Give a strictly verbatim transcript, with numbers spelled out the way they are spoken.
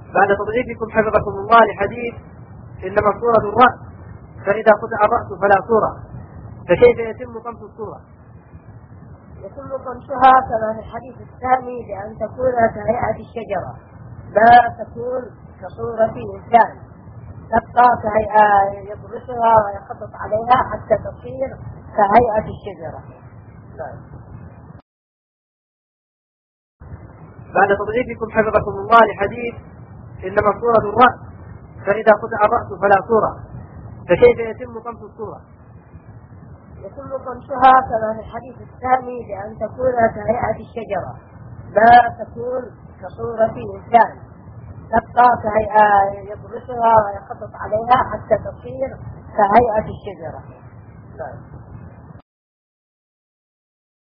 بعد تضعيفكم حفظكم الله لحديث إنما الصورة الرأس فإذا قطع الرأس فلا صورة، فكيف يتم قمص الصورة؟ يتم قمصها كما في الحديث الثاني بأن تكون كهيئة الشجرة، لا تكون كصورة إنسان، تبقى كهيئة يبرسها ويخطط عليها حتى تصير كهيئة الشجرة. بعد تضعيفكم حفظكم الله لحديث إنما الصورة الرأس فإذا قطع الرأس فلا صورة، فكيف يتم قمص الصورة؟ يتم قمصها كما في الحديث الثاني بأن تكون كهيئة الشجرة، لا تكون كصورة إنسان، تبقى كهيئة يبرسها ويخطط عليها حتى تصير كهيئة الشجرة.